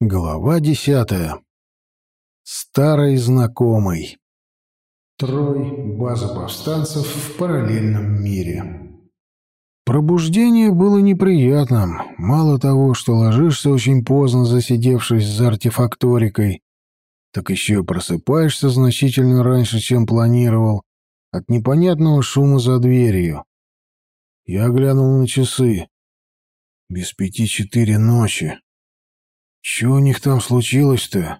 Глава 10. Старый знакомый. Трой. База повстанцев в параллельном мире. Пробуждение было неприятным. Мало того, что ложишься очень поздно, засидевшись за артефакторикой, так еще и просыпаешься значительно раньше, чем планировал, от непонятного шума за дверью. Я глянул на часы. Без 5:04 ночи. Чего у них там случилось-то?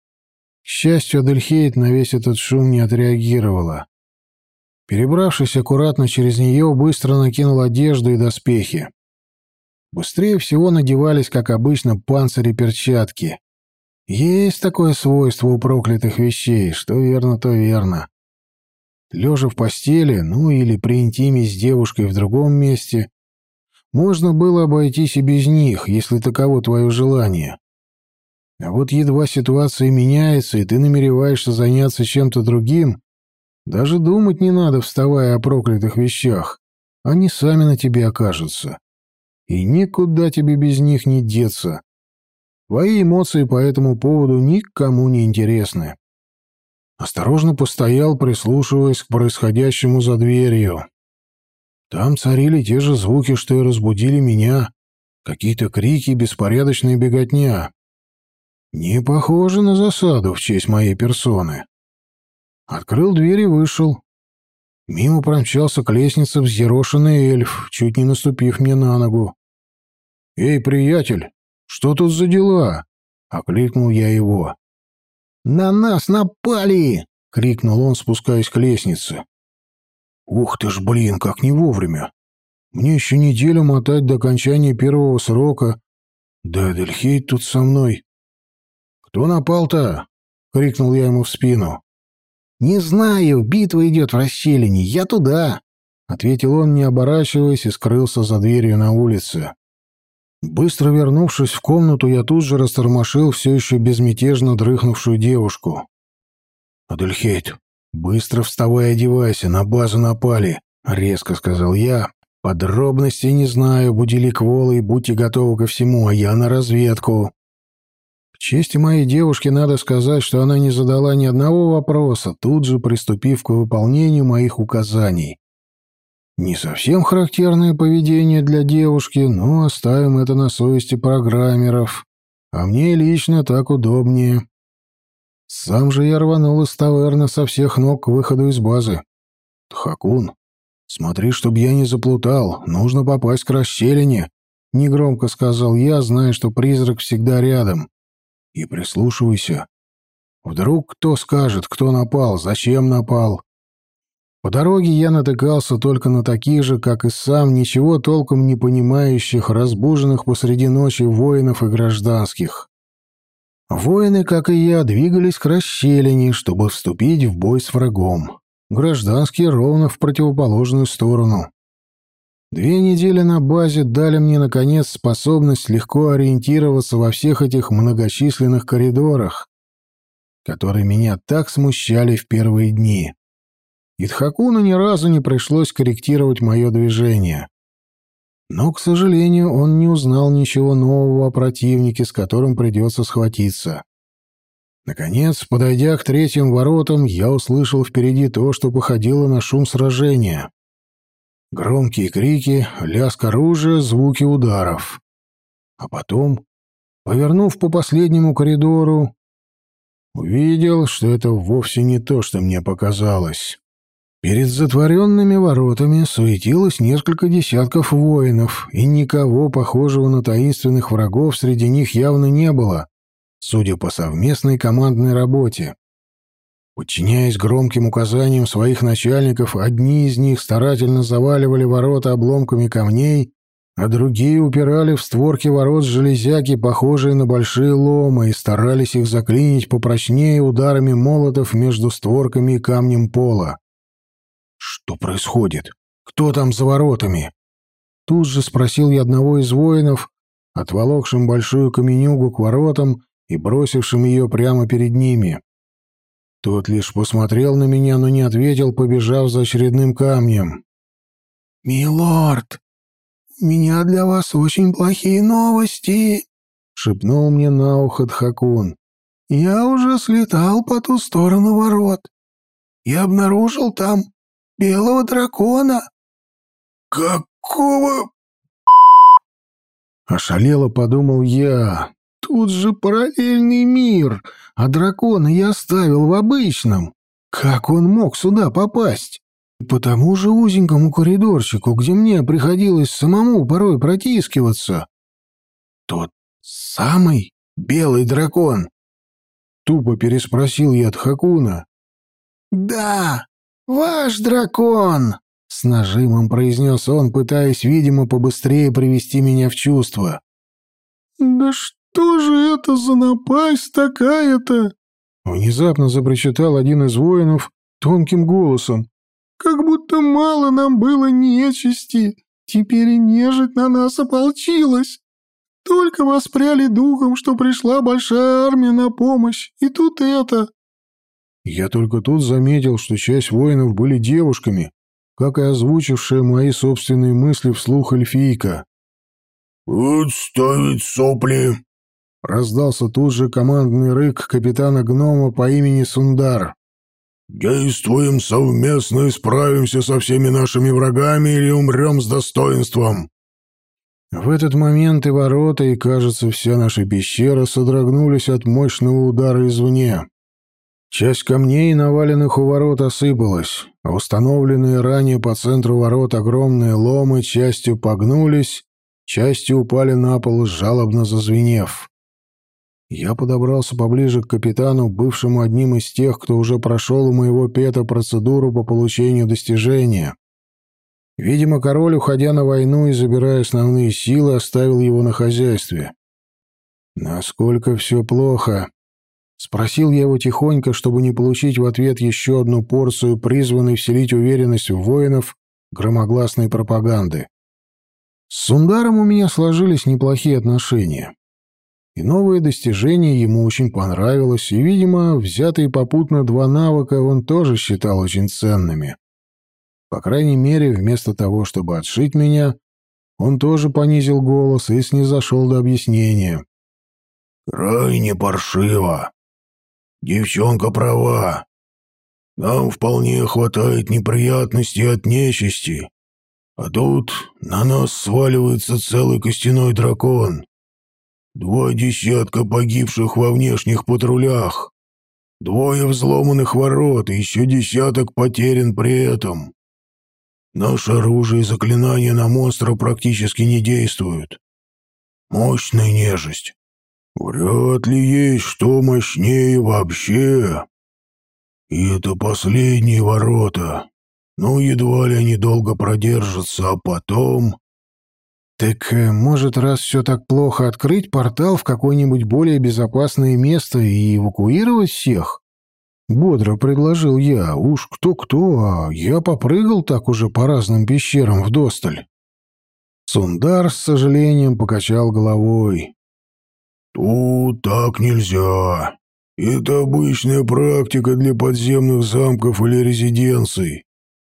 К счастью, Адельхейд на весь этот шум не отреагировала. Перебравшись аккуратно через нее, быстро накинул одежду и доспехи. Быстрее всего надевались, как обычно, панцирь и перчатки. Есть такое свойство у проклятых вещей, что верно, то верно. Лежа в постели, ну или при интиме с девушкой в другом месте, можно было обойтись и без них, если таково твое желание. А вот едва ситуация меняется, и ты намереваешься заняться чем-то другим, даже думать не надо, вставая о проклятых вещах. Они сами на тебе окажутся. И никуда тебе без них не деться. Твои эмоции по этому поводу никому не интересны. Осторожно постоял, прислушиваясь к происходящему за дверью. Там царили те же звуки, что и разбудили меня. Какие-то крики, беспорядочная беготня. Не похоже на засаду в честь моей персоны. Открыл дверь и вышел. Мимо промчался к лестнице взъерошенный эльф, чуть не наступив мне на ногу. «Эй, приятель, что тут за дела?» — окликнул я его. «На нас напали!» — крикнул он, спускаясь к лестнице. «Ух ты ж, блин, как не вовремя! Мне еще неделю мотать до окончания первого срока. Да Адельхейд тут со мной». «Кто напал-то?» — крикнул я ему в спину. «Не знаю, битва идет в расщелине, я туда», — ответил он, не оборачиваясь, и скрылся за дверью на улице. Быстро вернувшись в комнату, я тут же растормошил все еще безмятежно дрыхнувшую девушку. «Адельхейд, быстро вставай и одевайся, на базу напали», — резко сказал я. «Подробностей не знаю, будили кволы и будьте готовы ко всему, а я на разведку». К чести моей девушки надо сказать, что она не задала ни одного вопроса, тут же приступив к выполнению моих указаний. Не совсем характерное поведение для девушки, но оставим это на совести программеров, а мне лично так удобнее. Сам же я рванул из таверны со всех ног к выходу из базы. «Тхакун, смотри, чтоб я не заплутал, нужно попасть к расщелине», — негромко сказал я, зная, что призрак всегда рядом. «И прислушивайся. Вдруг кто скажет, кто напал, зачем напал». По дороге я натыкался только на таких же, как и сам, ничего толком не понимающих, разбуженных посреди ночи воинов и гражданских. Воины, как и я, двигались к расщелине, чтобы вступить в бой с врагом. Гражданские ровно в противоположную сторону. 2 недели на базе дали мне, наконец, способность легко ориентироваться во всех этих многочисленных коридорах, которые меня так смущали в первые дни. И Тхакуну ни разу не пришлось корректировать мое движение. Но, к сожалению, он не узнал ничего нового о противнике, с которым придется схватиться. Наконец, подойдя к 3-м воротам, я услышал впереди то, что походило на шум сражения. Громкие крики, лязг оружия, звуки ударов. А потом, повернув по последнему коридору, увидел, что это вовсе не то, что мне показалось. Перед затворенными воротами суетилось несколько десятков воинов, и никого похожего на таинственных врагов среди них явно не было, судя по совместной командной работе. Подчиняясь громким указаниям своих начальников, одни из них старательно заваливали ворота обломками камней, а другие упирали в створки ворот железяки, похожие на большие ломы, и старались их заклинить попрочнее ударами молотов между створками и камнем пола. «Что происходит? Кто там за воротами?» Тут же спросил я одного из воинов, отволокшим большую каменюгу к воротам и бросившим ее прямо перед ними. Тот лишь посмотрел на меня, но не ответил, побежав за очередным камнем. «Милорд, у меня для вас очень плохие новости», шепнул мне на ухо Дхакун. «Я уже слетал по ту сторону ворот и обнаружил там белого дракона». «Какого?» Ошалело подумал я. Тут же параллельный мир, а дракона я оставил в обычном. Как он мог сюда попасть? По тому же узенькому коридорчику, где мне приходилось самому порой протискиваться. Тот самый белый дракон? Тупо переспросил я Дхакуна. «Да, ваш дракон!» — с нажимом произнес он, пытаясь, видимо, побыстрее привести меня в чувство. «Да что же это за напасть такая-то?» — внезапно запричитал один из воинов тонким голосом. «Как будто мало нам было нечисти, теперь и нежить на нас ополчилась. Только воспряли духом, что пришла большая армия на помощь, и тут это...» Я только тут заметил, что часть воинов были девушками, как и озвучившая мои собственные мысли вслух эльфийка. «Отставить сопли!» — раздался тут же командный рык капитана гнома по имени Сундар. «Действуем совместно и справимся со всеми нашими врагами или умрем с достоинством!» В этот момент и ворота, и, кажется, вся наша пещера содрогнулись от мощного удара извне. Часть камней, наваленных у ворот, осыпалась, а установленные ранее по центру ворот огромные ломы частью погнулись, частью упали на пол, жалобно зазвенев. Я подобрался поближе к капитану, бывшему одним из тех, кто уже прошел у моего пета процедуру по получению достижения. Видимо, король, уходя на войну и забирая основные силы, оставил его на хозяйстве. «Насколько все плохо?» — спросил я его тихонько, чтобы не получить в ответ еще одну порцию, призванной вселить уверенность в воинов громогласной пропаганды. С Сундаром у меня сложились неплохие отношения. И новое достижение ему очень понравилось, и, видимо, взятые попутно 2 навыка он тоже считал очень ценными. По крайней мере, вместо того, чтобы отшить меня, он тоже понизил голос и снизошел до объяснения. «Крайне паршиво. Девчонка права. Нам вполне хватает неприятностей от нечисти. А тут на нас сваливается целый костяной дракон. 2 десятка погибших во внешних патрулях. 2 взломанных ворот и еще десяток потерян при этом. Наше оружие и заклинания на монстра практически не действуют. Мощная нежить. Вряд ли есть что мощнее вообще. И это последние ворота. Ну, едва ли они долго продержатся, а потом... «Так, может, раз все так плохо, открыть портал в какое-нибудь более безопасное место и эвакуировать всех?» Бодро предложил я. Уж кто-кто, а я попрыгал так уже по разным пещерам вдосталь. Сундар с сожалением покачал головой. «Тут так нельзя. Это обычная практика для подземных замков или резиденций.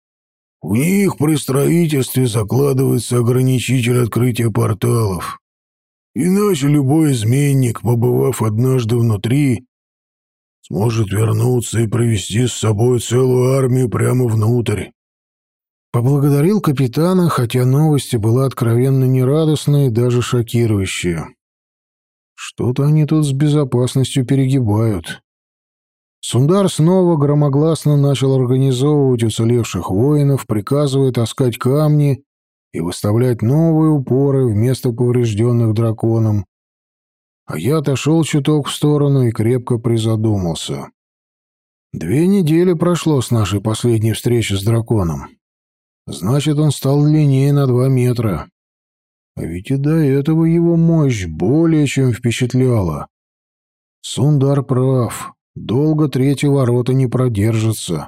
В них при строительстве закладывается ограничитель открытия порталов. Иначе любой изменник, побывав однажды внутри, сможет вернуться и привести с собой целую армию прямо внутрь». Поблагодарил капитана, хотя новость была откровенно нерадостная и даже шокирующая. Что-то они тут с безопасностью перегибают. Сундар снова громогласно начал организовывать уцелевших воинов, приказывая таскать камни и выставлять новые упоры вместо поврежденных драконом. А я отошел чуток в сторону и крепко призадумался. 2 недели прошло с нашей последней встречи с драконом. Значит, он стал длиннее на 2 метра. А ведь и до этого его мощь более чем впечатляла. Сундар прав. Долго 3 ворота не продержатся.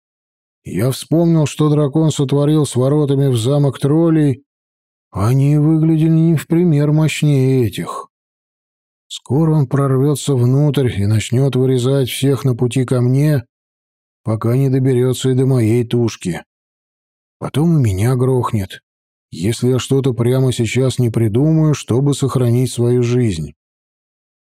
Я вспомнил, что дракон сотворил с воротами в замок троллей. Они выглядели не в пример мощнее этих. Скоро он прорвется внутрь и начнет вырезать всех на пути ко мне, пока не доберется и до моей тушки. Потом и меня грохнет, если я что-то прямо сейчас не придумаю, чтобы сохранить свою жизнь.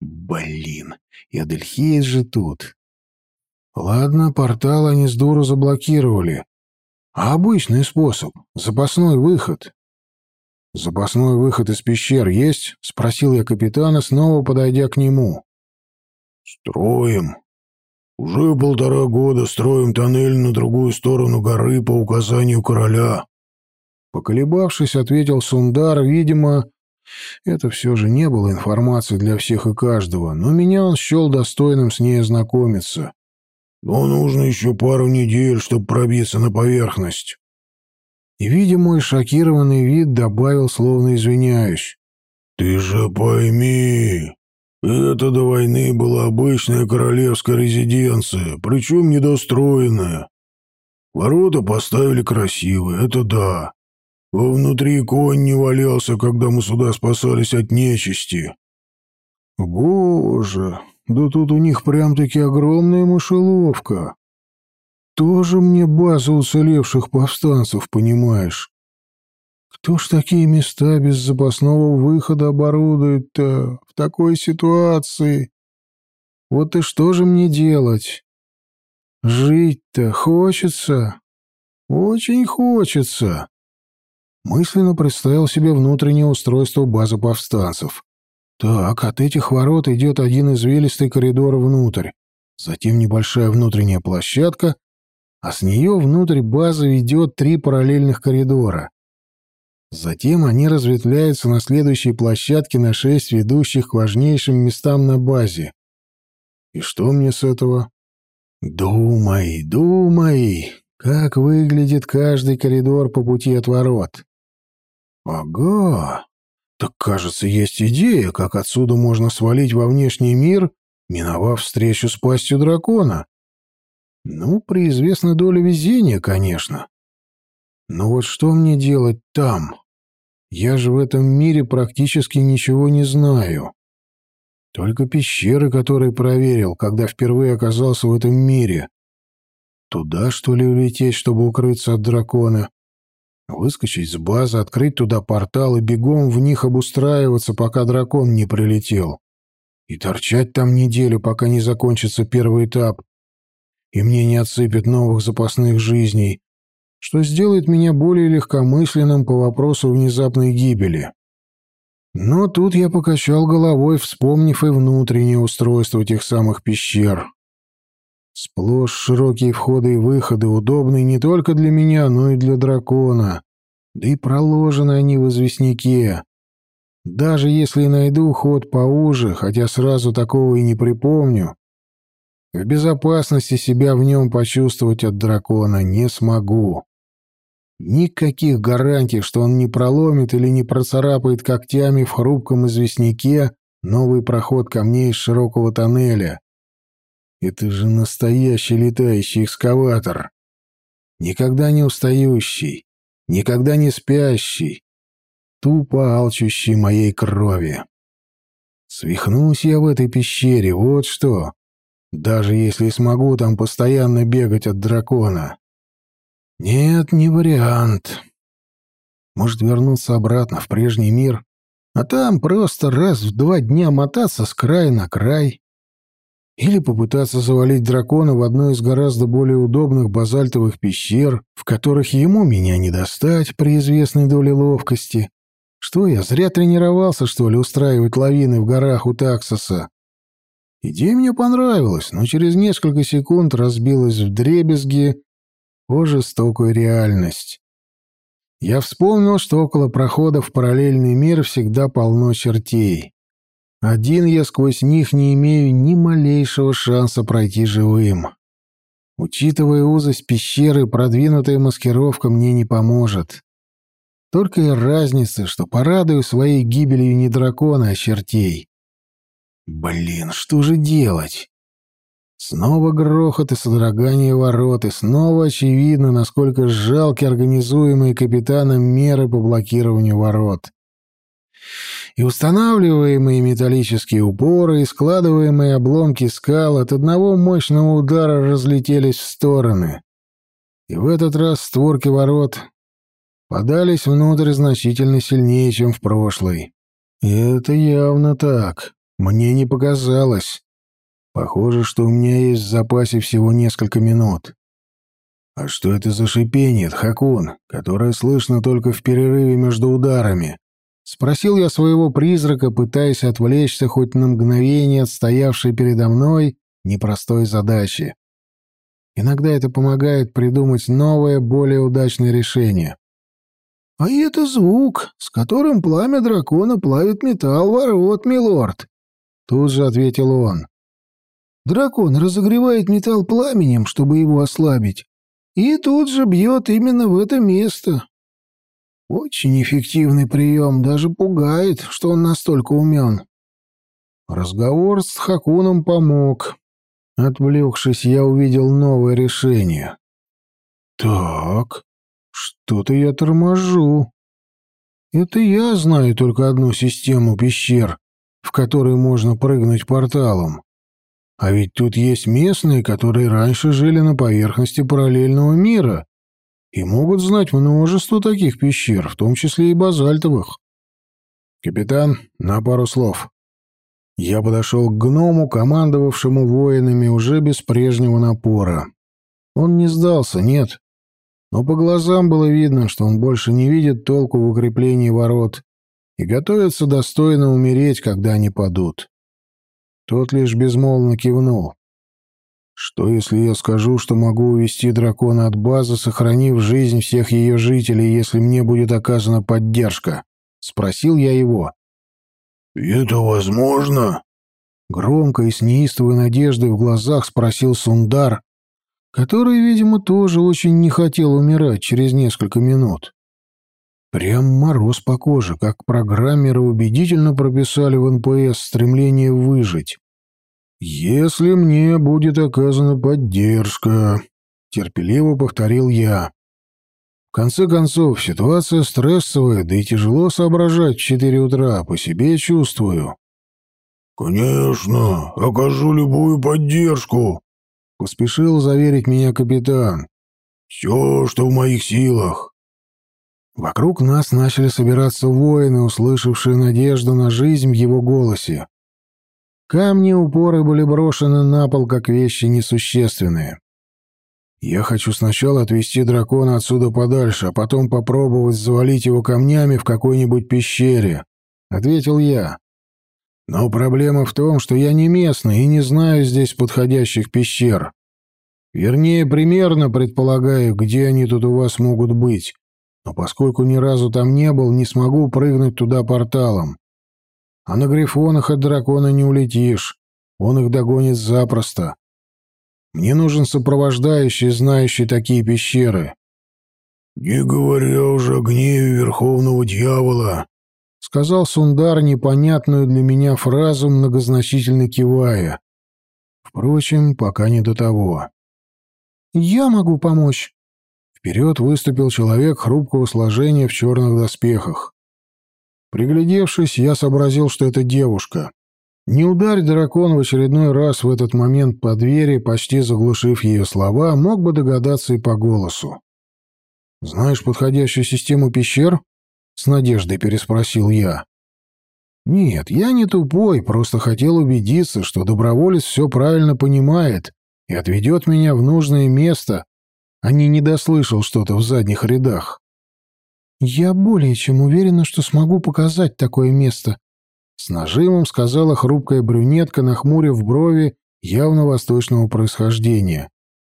Блин, и Адельхейс же тут. Ладно, портал они с дуру заблокировали. А обычный способ — запасной выход. «Запасной выход из пещер есть?» — спросил я капитана, снова подойдя к нему. «Строим. Уже 1,5 года строим тоннель на другую сторону горы по указанию короля». Поколебавшись, ответил Сундар. Видимо, это все же не было информацией для всех и каждого, но меня он счел достойным с ней ознакомиться. «Но нужно еще пару недель, чтобы пробиться на поверхность». И, видя мой шокированный вид, добавил, словно извиняюсь. «Ты же пойми, это до войны была обычная королевская резиденция, причем недостроенная. Ворота поставили красивые, это да. Вовнутри конь не валялся, когда мы сюда спасались от нечисти». «Боже, да тут у них прям-таки огромная мышеловка. Тоже мне база уцелевших повстанцев, понимаешь? Кто ж такие места без запасного выхода оборудует-то в такой ситуации? Вот и что же мне делать? Жить-то хочется, очень хочется». Мысленно представил себе внутреннее устройство базы повстанцев. Так, от этих ворот идет один извилистый коридор внутрь, затем небольшая внутренняя площадка, а с нее внутрь базы ведет 3 параллельных коридора. Затем они разветвляются на следующей площадке на 6 ведущих к важнейшим местам на базе. И что мне с этого? Думай, думай, как выглядит каждый коридор по пути от ворот. Ага, так, кажется, есть идея, как отсюда можно свалить во внешний мир, миновав встречу с пастью дракона. Ну, при известной доле везения, конечно. Но вот что мне делать там? Я же в этом мире практически ничего не знаю. Только пещеры, которые проверил, когда впервые оказался в этом мире. Туда, что ли, улететь, чтобы укрыться от дракона? Выскочить с базы, открыть туда портал и бегом в них обустраиваться, пока дракон не прилетел. И торчать там неделю, пока не закончится первый этап, и мне не отсыпят новых запасных жизней, что сделает меня более легкомысленным по вопросу внезапной гибели. Но тут я покачал головой, вспомнив и внутреннее устройство этих самых пещер. Сплошь широкие входы и выходы, удобные не только для меня, но и для дракона. Да и проложены они в известняке. Даже если найду ход поуже, хотя сразу такого и не припомню, в безопасности себя в нем почувствовать от дракона не смогу. Никаких гарантий, что он не проломит или не процарапает когтями в хрупком известняке новый проход ко мне из широкого тоннеля. Это же настоящий летающий экскаватор. Никогда не устающий, никогда не спящий, тупо алчущий моей крови. Свихнусь я в этой пещере, вот что. Даже если смогу там постоянно бегать от дракона. Нет, не вариант. Может, вернуться обратно в прежний мир, а там просто раз в 2 дня мотаться с края на край. Или попытаться завалить дракона в одну из гораздо более удобных базальтовых пещер, в которых ему меня не достать при известной доле ловкости. Что я, зря тренировался, что ли, устраивать лавины в горах у Таксоса? Идея мне понравилась, но через несколько секунд разбилась вдребезги о жестокую реальность. Я вспомнил, что около прохода в параллельный мир всегда полно чертей. Один я сквозь них не имею ни малейшего шанса пройти живым. Учитывая узость пещеры, продвинутая маскировка мне не поможет. Только и разница, что порадую своей гибелью не дракона, а чертей. Блин, что же делать? Снова грохот и содрогание ворот, и снова очевидно, насколько жалки организуемые капитаном меры по блокированию ворот. И устанавливаемые металлические упоры, и складываемые обломки скал от одного мощного удара разлетелись в стороны. И в этот раз створки ворот подались внутрь значительно сильнее, чем в прошлый. И это явно так. Мне не показалось. Похоже, что у меня есть в запасе всего несколько минут. А что это за шипение, Тхакун, которое слышно только в перерыве между ударами? Спросил я своего призрака, пытаясь отвлечься хоть на мгновение от стоявшей передо мной непростой задачи. Иногда это помогает придумать новое, более удачное решение. «А это звук, с которым пламя дракона плавит металл ворот, милорд», — тут же ответил он. «Дракон разогревает металл пламенем, чтобы его ослабить, и тут же бьет именно в это место. Очень эффективный прием, даже пугает, что он настолько умен». Разговор с Тхакуном помог. Отвлекшись, я увидел новое решение. «Так, что-то я торможу. Это я знаю только одну систему пещер, в которой можно прыгнуть порталом. А ведь тут есть местные, которые раньше жили на поверхности параллельного мира и могут знать множество таких пещер, в том числе и базальтовых. Капитан, на пару слов». Я подошел к гному, командовавшему воинами уже без прежнего напора. Он не сдался, нет. Но по глазам было видно, что он больше не видит толку в укреплении ворот и готовится достойно умереть, когда они падут. Тот лишь безмолвно кивнул. «Что, если я скажу, что могу увести дракона от базы, сохранив жизнь всех ее жителей, если мне будет оказана поддержка?» — спросил я его. «Это возможно?» Громко и с неистовой надеждой в глазах спросил Сундар, который, видимо, тоже очень не хотел умирать через несколько минут. Прям мороз по коже, как программеры убедительно прописали в НПС стремление выжить. «Если мне будет оказана поддержка», — терпеливо повторил я. В конце концов, ситуация стрессовая, да и тяжело соображать в 4 утра, по себе чувствую. «Конечно, окажу любую поддержку», — поспешил заверить меня капитан. «Все, что в моих силах». Вокруг нас начали собираться воины, услышавшие надежду на жизнь в его голосе. Камни и упоры были брошены на пол, как вещи несущественные. «Я хочу сначала отвести дракона отсюда подальше, а потом попробовать завалить его камнями в какой-нибудь пещере», — ответил я. «Но проблема в том, что я не местный и не знаю здесь подходящих пещер. Вернее, примерно предполагаю, где они тут у вас могут быть, но поскольку ни разу там не был, не смогу прыгнуть туда порталом. А на грифонах от дракона не улетишь, он их догонит запросто. Мне нужен сопровождающий, знающий такие пещеры». «Не говоря уже о гневе Верховного Дьявола», — сказал Сундар непонятную для меня фразу, многозначительно кивая. Впрочем, пока не до того. «Я могу помочь». Вперед выступил человек хрупкого сложения в черных доспехах. Приглядевшись, я сообразил, что это девушка. Не ударь дракон в очередной раз в этот момент по двери, почти заглушив ее слова, мог бы догадаться и по голосу. «Знаешь подходящую систему пещер?» — с надеждой переспросил я. «Нет, я не тупой, просто хотел убедиться, что доброволец все правильно понимает и отведет меня в нужное место, а не недослышал что-то в задних рядах». «Я более чем уверена, что смогу показать такое место», — с нажимом сказала хрупкая брюнетка, нахмурив брови явно восточного происхождения.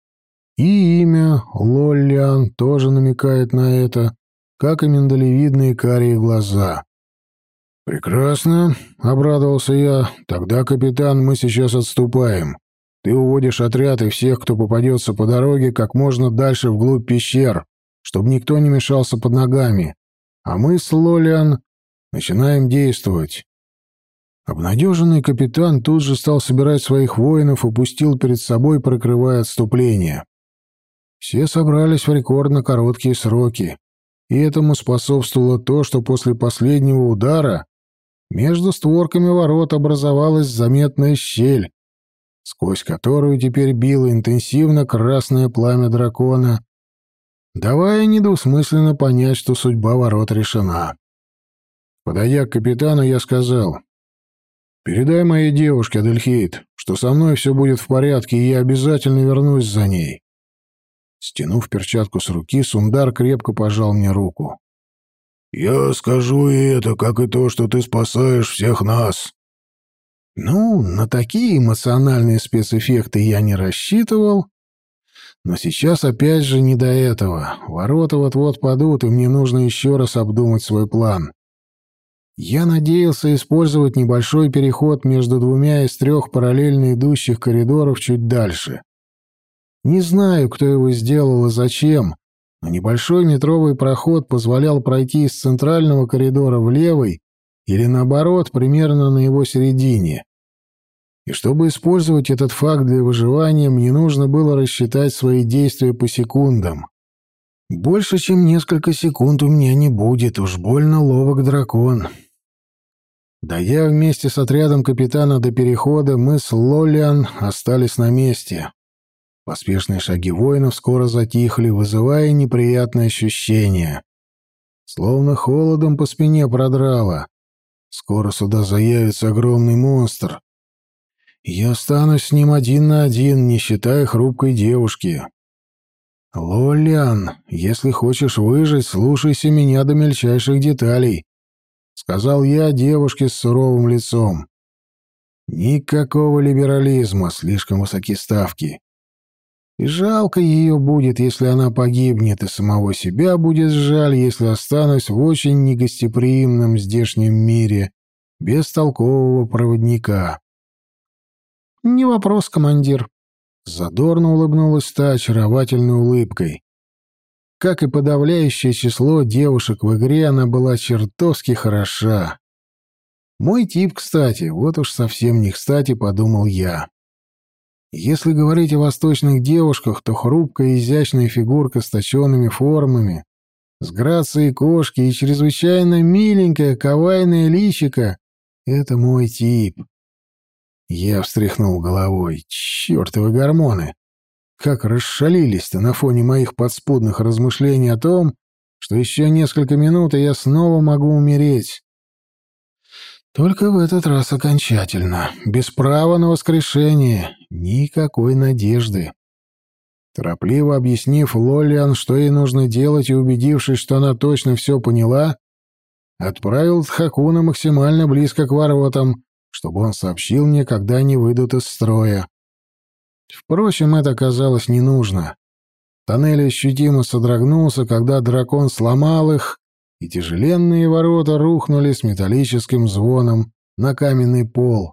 И имя Лоллиан тоже намекает на это, как и миндалевидные карие глаза. «Прекрасно», — обрадовался я. «Тогда, капитан, мы сейчас отступаем. Ты уводишь отряд и всех, кто попадется по дороге, как можно дальше вглубь пещер, чтобы никто не мешался под ногами. А мы с Лоллиан начинаем действовать». Обнадеженный капитан тут же стал собирать своих воинов и пустил перед собой, прикрывая отступление. Все собрались в рекордно короткие сроки, и этому способствовало то, что после последнего удара между створками ворот образовалась заметная щель, сквозь которую теперь било интенсивно красное пламя дракона, давая недвусмысленно понять, что судьба ворот решена. Подойдя к капитану, я сказал: Передай моей девушке, Адельхейд, что со мной все будет в порядке, и я обязательно вернусь за ней». Стянув перчатку с руки, Сундар крепко пожал мне руку. «Я скажу и это, как и то, что ты спасаешь всех нас». Ну, на такие эмоциональные спецэффекты я не рассчитывал, но сейчас опять же не до этого. Ворота вот-вот падут, и мне нужно еще раз обдумать свой план. Я надеялся использовать небольшой переход между двумя из трех параллельно идущих коридоров чуть дальше. Не знаю, кто его сделал и зачем, но небольшой метровый проход позволял пройти из центрального коридора в левый или, наоборот, примерно на его середине. И чтобы использовать этот факт для выживания, мне нужно было рассчитать свои действия по секундам. Больше, чем несколько секунд у меня не будет, уж больно ловок дракон. Дойдя вместе с отрядом капитана до перехода, мы с Лолиан остались на месте. Поспешные шаги воинов скоро затихли, вызывая неприятное ощущение. Словно холодом по спине продрало. Скоро сюда заявится огромный монстр. Я останусь с ним один на один, не считая хрупкой девушки. «Лолиан, если хочешь выжить, слушайся меня до мельчайших деталей», — сказал я девушке с суровым лицом. «Никакого либерализма, слишком высоки ставки. И жалко ее будет, если она погибнет, и самого себя будет жаль, если останусь в очень негостеприимном здешнем мире без толкового проводника». «Не вопрос, командир», — задорно улыбнулась та очаровательной улыбкой. Как и подавляющее число девушек в игре, она была чертовски хороша. Мой тип, кстати, вот уж совсем не кстати, подумал я. Если говорить о восточных девушках, то хрупкая и изящная фигурка с точенными формами, с грацией кошки и чрезвычайно миленькое кавайное личико — это мой тип. Я встряхнул головой. Чёртовы гормоны! Как расшалились-то на фоне моих подспудных размышлений о том, что еще несколько минут, и я снова могу умереть. Только в этот раз окончательно, без права на воскрешение, никакой надежды. Торопливо объяснив Лолиан, что ей нужно делать, и убедившись, что она точно все поняла, отправил Тхакуна максимально близко к воротам, чтобы он сообщил мне, когда они выйдут из строя. Впрочем, это оказалось не нужно. Тоннель ощутимо содрогнулся, когда дракон сломал их, и тяжеленные ворота рухнули с металлическим звоном на каменный пол.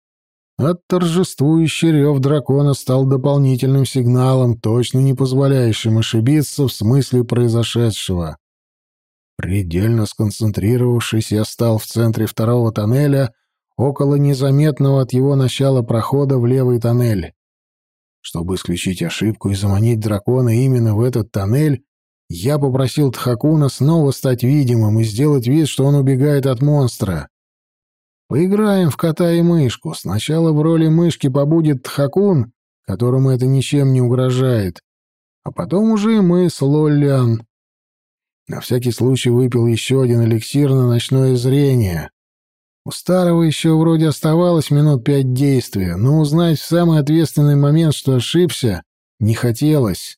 Торжествующий рев дракона стал дополнительным сигналом, точно не позволяющим ошибиться в смысле произошедшего. Предельно сконцентрировавшись, я стал в центре второго тоннеля, около незаметного от его начала прохода в левый тоннель. Чтобы исключить ошибку и заманить дракона именно в этот тоннель, я попросил Тхакуна снова стать видимым и сделать вид, что он убегает от монстра. Поиграем в кота и мышку. Сначала в роли мышки побудет Тхакун, которому это ничем не угрожает, а потом уже и мы с Лолиан. На всякий случай выпил еще один эликсир на ночное зрение. У старого еще вроде оставалось минут 5 действия, но узнать в самый ответственный момент, что ошибся, не хотелось.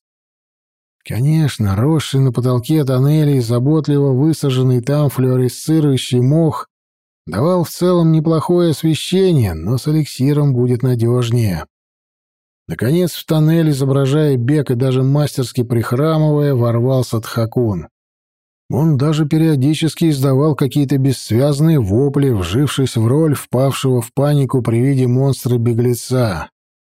Конечно, росший на потолке тоннеля и заботливо высаженный там флуоресцирующий мох давал в целом неплохое освещение, но с эликсиром будет надежнее. Наконец в тоннель, изображая бег и даже мастерски прихрамывая, ворвался Тхакун. Он даже периодически издавал какие-то бессвязные вопли, вжившись в роль впавшего в панику при виде монстра-беглеца.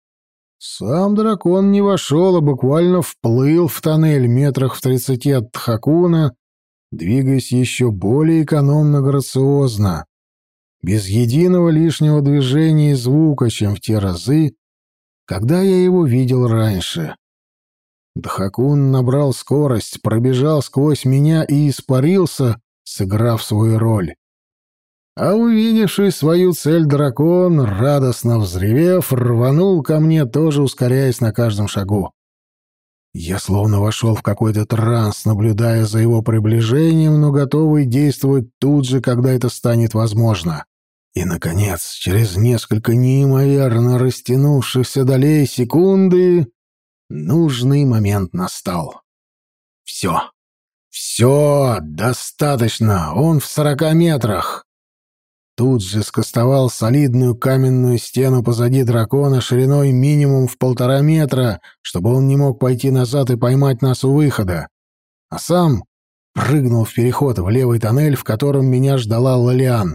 Сам дракон не вошел, а буквально вплыл в тоннель метрах в 30 от Тхакуна, двигаясь еще более экономно-грациозно, без единого лишнего движения и звука, чем в те разы, когда я его видел раньше. Тхакун набрал скорость, пробежал сквозь меня и испарился, сыграв свою роль. А увидевший свою цель дракон, радостно взревев, рванул ко мне, тоже ускоряясь на каждом шагу. Я словно вошел в какой-то транс, наблюдая за его приближением, но готовый действовать тут же, когда это станет возможно. И, наконец, через несколько неимоверно растянувшихся долей секунды, нужный момент настал. Все. Все, достаточно, он в 40 метрах. Тут же скостовал солидную каменную стену позади дракона шириной минимум в 1,5 метра, чтобы он не мог пойти назад и поймать нас у выхода. А сам прыгнул в переход в левый тоннель, в котором меня ждала Лолиан.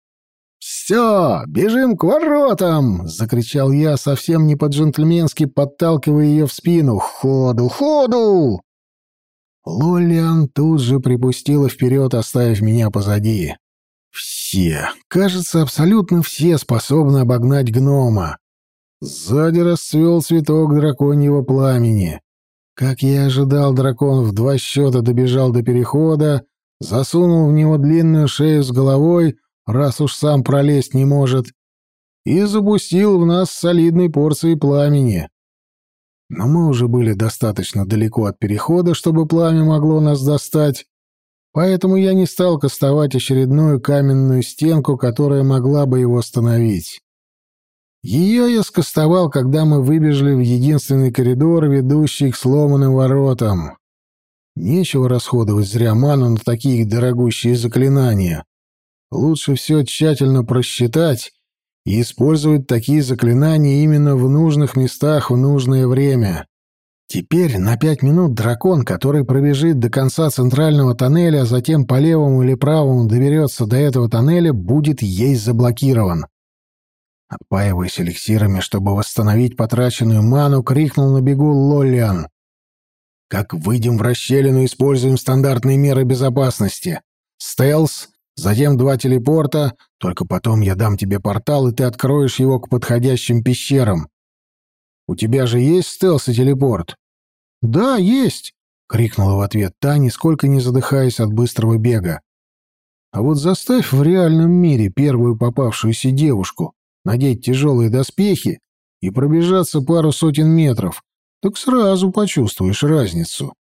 «Все, бежим к воротам!» — закричал я, совсем не по-джентльменски подталкивая ее в спину. «Ходу, ходу!» Лолиан тут же припустила вперед, оставив меня позади. Все, кажется, абсолютно все способны обогнать гнома. Сзади расцвел цветок драконьего пламени. Как я и ожидал, дракон в 2 счета добежал до перехода, засунул в него длинную шею с головой, раз уж сам пролезть не может, и запустил в нас солидной порцией пламени. Но мы уже были достаточно далеко от перехода, чтобы пламя могло нас достать, поэтому я не стал кастовать очередную каменную стенку, которая могла бы его остановить. Ее я скастовал, когда мы выбежали в единственный коридор, ведущий к сломанным воротам. Нечего расходовать зря ману на такие дорогущие заклинания. Лучше все тщательно просчитать и использовать такие заклинания именно в нужных местах в нужное время. Теперь на 5 минут дракон, который пробежит до конца центрального тоннеля, а затем по левому или правому доберется до этого тоннеля, будет ей заблокирован. Отпаиваясь эликсирами, чтобы восстановить потраченную ману, крикнул на бегу Лолиан. «Как выйдем в расщелину, используем стандартные меры безопасности. Стелс, затем 2 телепорта, только потом я дам тебе портал, и ты откроешь его к подходящим пещерам. У тебя же есть стелс и телепорт?» «Да, есть!» — крикнула в ответ та, нисколько не задыхаясь от быстрого бега. «А вот заставь в реальном мире первую попавшуюся девушку надеть тяжелые доспехи и пробежаться пару сотен метров, так сразу почувствуешь разницу».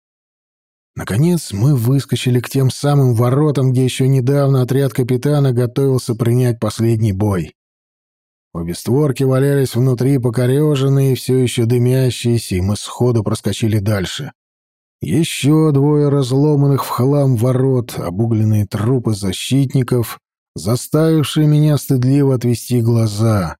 Наконец мы выскочили к тем самым воротам, где еще недавно отряд капитана готовился принять последний бой. Обе створки валялись внутри, покореженные, все еще дымящиеся, и мы сходу проскочили дальше. Еще 2 разломанных в хлам ворот, обугленные трупы защитников, заставившие меня стыдливо отвести глаза.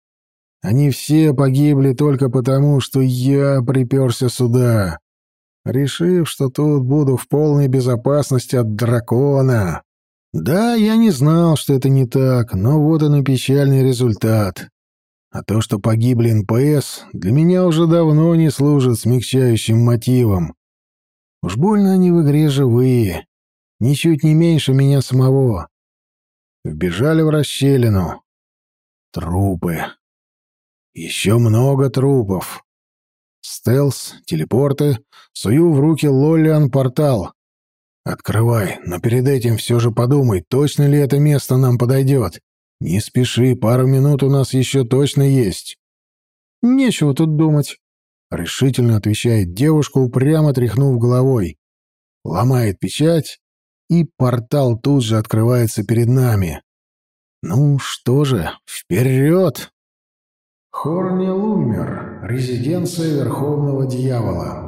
Они все погибли только потому, что я приперся сюда, решив, что тут буду в полной безопасности от дракона. Да, я не знал, что это не так, но вот он и печальный результат. А то, что погибли НПС, для меня уже давно не служит смягчающим мотивом. Уж больно они в игре живые, ничуть не меньше меня самого. Вбежали в расщелину. Трупы. Еще много трупов. Стелс, телепорты, сую в руки Лолиан портал. «Открывай, но перед этим все же подумай, точно ли это место нам подойдет. Не спеши, пару минут у нас еще точно есть». «Нечего тут думать», — решительно отвечает девушка, упрямо тряхнув головой. Ломает печать, и портал тут же открывается перед нами. Ну что же, вперед! Хорни-Луммер, резиденция Верховного Дьявола.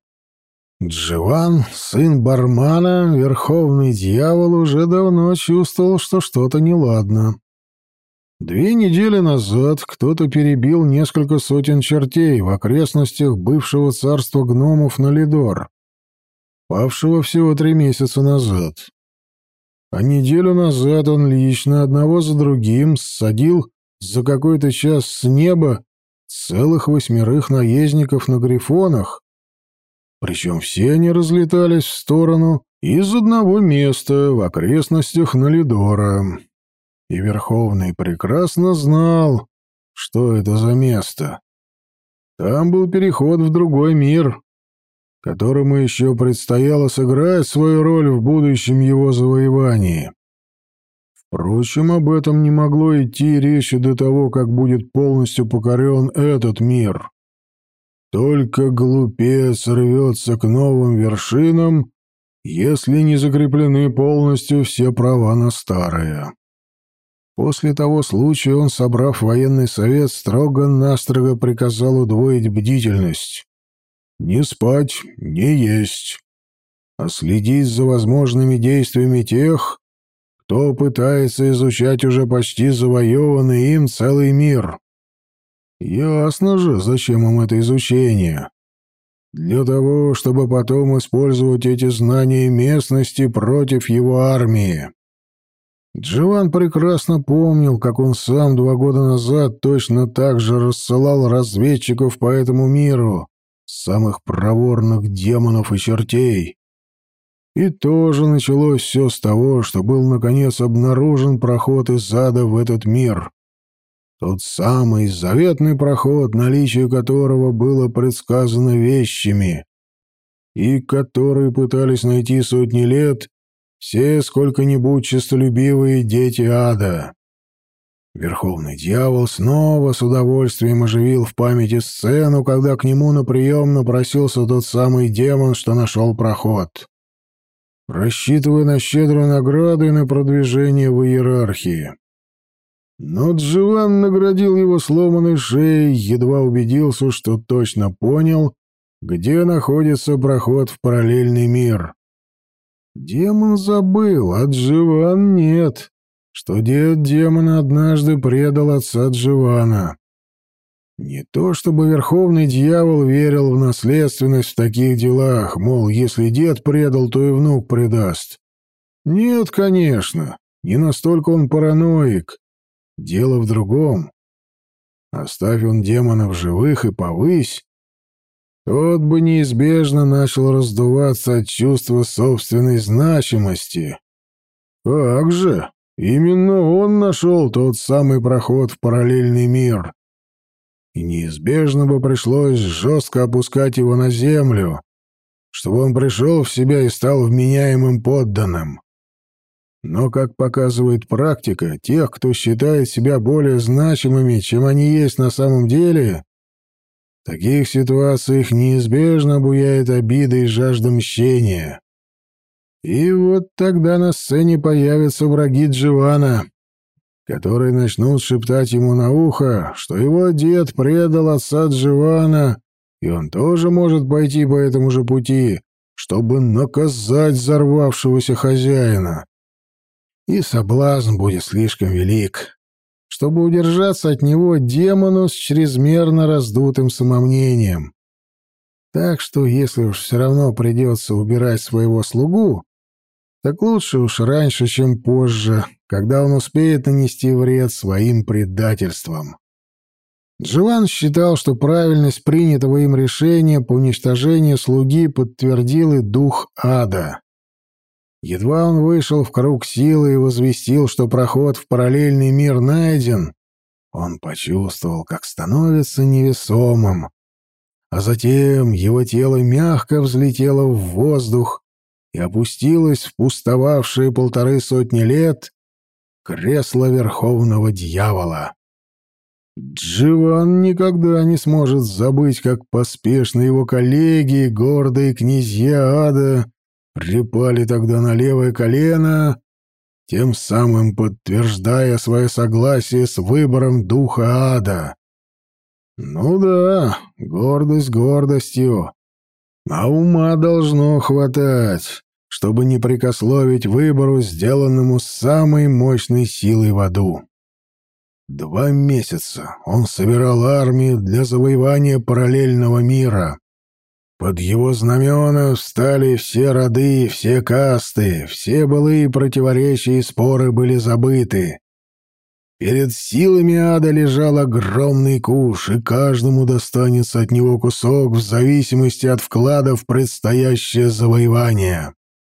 Дживан, сын бармана, Верховный Дьявол, уже давно чувствовал, что что-то неладно. 2 недели назад кто-то перебил несколько сотен чертей в окрестностях бывшего царства гномов Налидор, павшего всего 3 месяца назад. А неделю назад он лично одного за другим ссадил за какой-то час с неба целых 8 наездников на грифонах, причем все они разлетались в сторону из одного места в окрестностях Налидора. И Верховный прекрасно знал, что это за место. Там был переход в другой мир, которому еще предстояло сыграть свою роль в будущем его завоевании. Впрочем, об этом не могло идти речи до того, как будет полностью покорен этот мир. Только глупец рвется к новым вершинам, если не закреплены полностью все права на старые. После того случая он, собрав военный совет, строго-настрого приказал удвоить бдительность. Не спать, не есть, а следить за возможными действиями тех, кто пытается изучать уже почти завоеванный им целый мир. Ясно же, зачем им это изучение. Для того, чтобы потом использовать эти знания местности против его армии. Джован прекрасно помнил, как он сам 2 года назад точно так же рассылал разведчиков по этому миру, самых проворных демонов и чертей. И тоже началось все с того, что был наконец обнаружен проход из ада в этот мир. Тот самый заветный проход, наличие которого было предсказано вещами, и который пытались найти сотни лет все сколько-нибудь честолюбивые дети ада. Верховный дьявол снова с удовольствием оживил в памяти сцену, когда к нему на прием напросился тот самый демон, что нашел проход, рассчитывая на щедрую награду и на продвижение в иерархии. Но Джован наградил его сломанной шеей, едва убедился, что точно понял, где находится проход в параллельный мир. Демон забыл, а Джован нет, что дед демона однажды предал отца Джована. Не то чтобы верховный дьявол верил в наследственность в таких делах, мол, если дед предал, то и внук предаст. Нет, конечно, не настолько он параноик. Дело в другом. Оставь он демона в живых и повысь, тот бы неизбежно начал раздуваться от чувства собственной значимости. Как же? Именно он нашел тот самый проход в параллельный мир. И неизбежно бы пришлось жестко опускать его на землю, чтобы он пришел в себя и стал вменяемым подданным. Но, как показывает практика, тех, кто считает себя более значимыми, чем они есть на самом деле, в таких ситуациях неизбежно буяет обида и жажда мщения. И вот тогда на сцене появятся враги Джована, которые начнут шептать ему на ухо, что его дед предал отца Джована, и он тоже может пойти по этому же пути, чтобы наказать взорвавшегося хозяина. И соблазн будет слишком велик. Чтобы удержаться от него, демону с чрезмерно раздутым самомнением. Так что, если уж все равно придется убирать своего слугу, так лучше уж раньше, чем позже, когда он успеет нанести вред своим предательством. Джован считал, что правильность принятого им решения по уничтожению слуги подтвердил и дух ада. Едва он вышел в круг силы и возвестил, что проход в параллельный мир найден, он почувствовал, как становится невесомым, а затем его тело мягко взлетело в воздух и опустилось в пустовавшие 150 лет кресло верховного дьявола. Джован никогда не сможет забыть, как поспешно его коллеги, гордые князья ада, припали тогда на левое колено, тем самым подтверждая свое согласие с выбором духа ада. Ну да, гордость гордостью, а ума должно хватать, чтобы не прекословить выбору, сделанному самой мощной силой в аду. 2 месяца он собирал армию для завоевания параллельного мира. Под его знамена встали все роды, все касты, все былые противоречия и споры были забыты. Перед силами ада лежал огромный куш, и каждому достанется от него кусок в зависимости от вклада в предстоящее завоевание.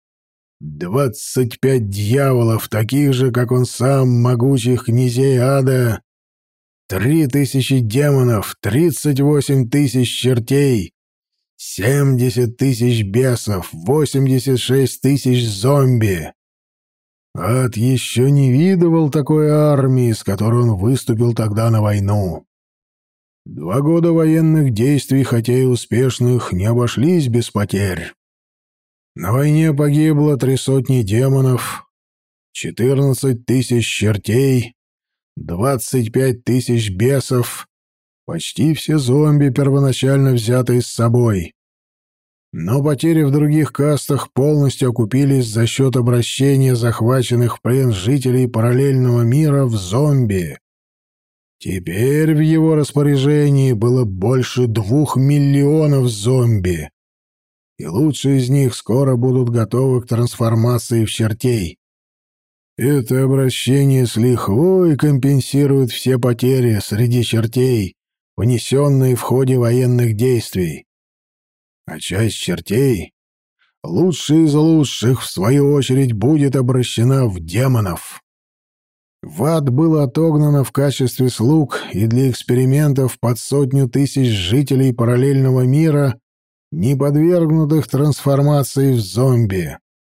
25 дьяволов, таких же, как он сам, могучих князей ада, 3000 демонов, 38 000 чертей, 70 000 бесов, 86 000 зомби. Ад еще не видывал такой армии, с которой он выступил тогда на войну. 2 года военных действий, хотя и успешных, не обошлись без потерь. На войне погибло 300 демонов, 14 000 чертей, 25 тысяч бесов, почти все зомби, первоначально взятые с собой. Но потери в других кастах полностью окупились за счет обращения захваченных в плен жителей параллельного мира в зомби. Теперь в его распоряжении было больше 2 миллионов зомби, и лучшие из них скоро будут готовы к трансформации в чертей. Это обращение с лихвой компенсирует все потери среди чертей, понесенные в ходе военных действий. А часть чертей, лучшая из лучших, в свою очередь, будет обращена в демонов. В ад было отогнано в качестве слуг и для экспериментов под 100 тысяч жителей параллельного мира, не подвергнутых трансформации в зомби.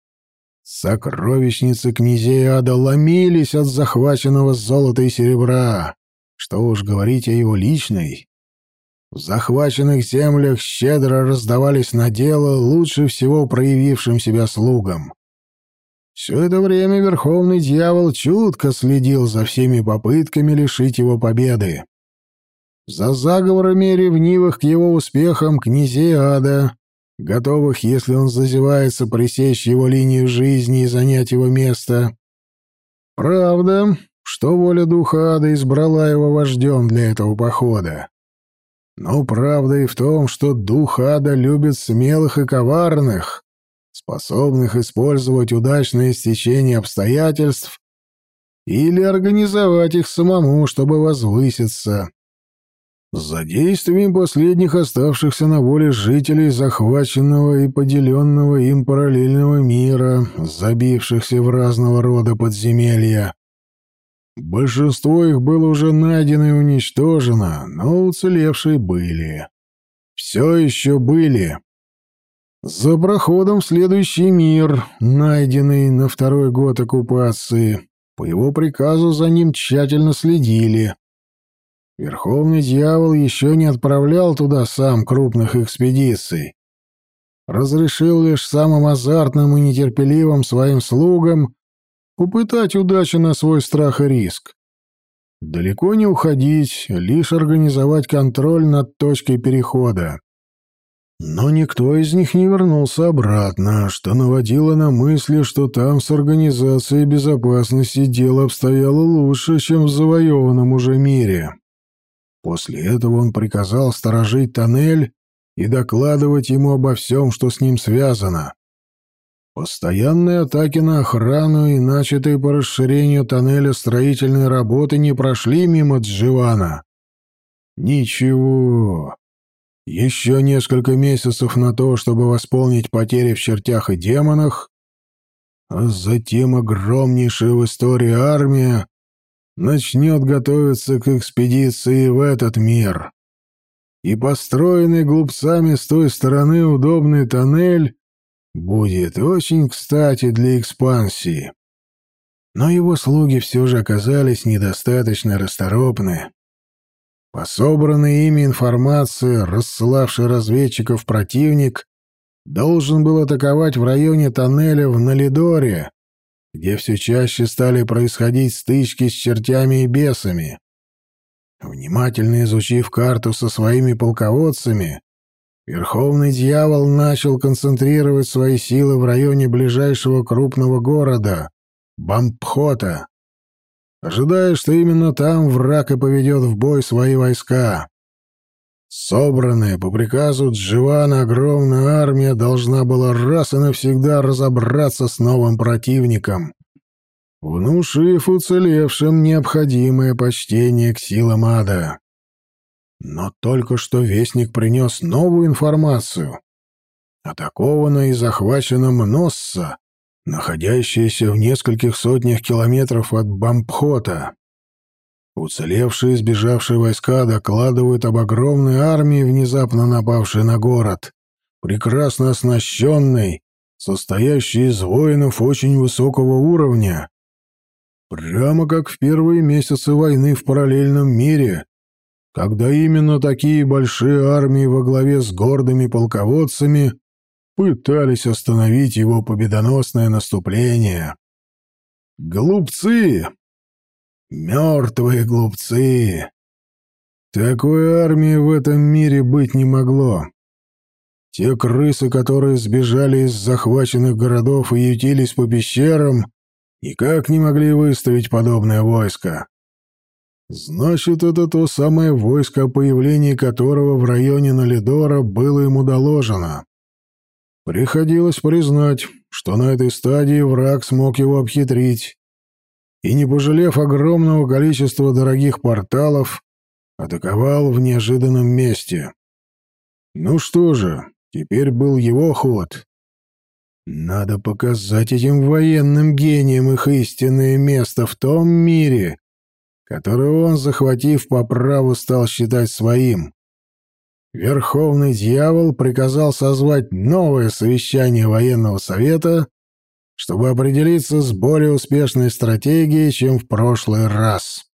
Сокровищницы князей ада ломились от захваченного золота и серебра. Что уж говорить о его личной. В захваченных землях щедро раздавались наделы лучше всего проявившим себя слугам. Все это время Верховный Дьявол чутко следил за всеми попытками лишить его победы. За заговорами ревнивых к его успехам князей ада, готовых, если он зазевается, пресечь его линию жизни и занять его место. Правда, что воля духа ада избрала его вождем для этого похода. Но правда и в том, что дух ада любит смелых и коварных, способных использовать удачное стечение обстоятельств или организовать их самому, чтобы возвыситься. За действием последних оставшихся на воле жителей захваченного и поделенного им параллельного мира, забившихся в разного рода подземелья. Большинство их было уже найдено и уничтожено, но уцелевшие были. Все еще были. За проходом в следующий мир, найденный на 2-й год оккупации, по его приказу за ним тщательно следили. Верховный Дьявол еще не отправлял туда сам крупных экспедиций. Разрешил лишь самым азартным и нетерпеливым своим слугам попытать удачу на свой страх и риск. Далеко не уходить, лишь организовать контроль над точкой перехода. Но никто из них не вернулся обратно, что наводило на мысли, что там с организацией безопасности дело обстояло лучше, чем в завоеванном уже мире. После этого он приказал сторожить тоннель и докладывать ему обо всем, что с ним связано. Постоянные атаки на охрану и начатые по расширению тоннеля строительные работы не прошли мимо Дживана. Ничего. Еще несколько месяцев на то, чтобы восполнить потери в чертях и демонах, а затем огромнейшая в истории армия начнет готовиться к экспедиции в этот мир. И построенный глупцами с той стороны удобный тоннель будет очень кстати для экспансии. Но его слуги все же оказались недостаточно расторопны. По собранной ими информации, рассылавший разведчиков противник должен был атаковать в районе тоннеля в Налидоре, где все чаще стали происходить стычки с чертями и бесами. Внимательно изучив карту со своими полководцами, Верховный Дьявол начал концентрировать свои силы в районе ближайшего крупного города — Бампхота, ожидая, что именно там враг и поведет в бой свои войска. Собранная по приказу Дживана огромная армия должна была раз и навсегда разобраться с новым противником, внушив уцелевшим необходимое почтение к силам ада. Но только что Вестник принес новую информацию. Атакована и захвачена Мносса, находящаяся в нескольких сотнях километров от Бампхота. Уцелевшие и сбежавшие войска докладывают об огромной армии, внезапно напавшей на город, прекрасно оснащенной, состоящей из воинов очень высокого уровня. Прямо как в первые месяцы войны в параллельном мире, когда именно такие большие армии во главе с гордыми полководцами пытались остановить его победоносное наступление. Глупцы! Мертвые глупцы! Такой армии в этом мире быть не могло. Те крысы, которые сбежали из захваченных городов и ютились по пещерам, никак не могли выставить подобное войско. Значит, это то самое войско, о появлении которого в районе Налидора было ему доложено. Приходилось признать, что на этой стадии враг смог его обхитрить, и, не пожалев огромного количества дорогих порталов, атаковал в неожиданном месте. Ну что же, теперь был его ход. Надо показать этим военным гениям их истинное место в том мире, который он, захватив по праву, стал считать своим. Верховный дьявол приказал созвать новое совещание военного совета, чтобы определиться с более успешной стратегией, чем в прошлый раз.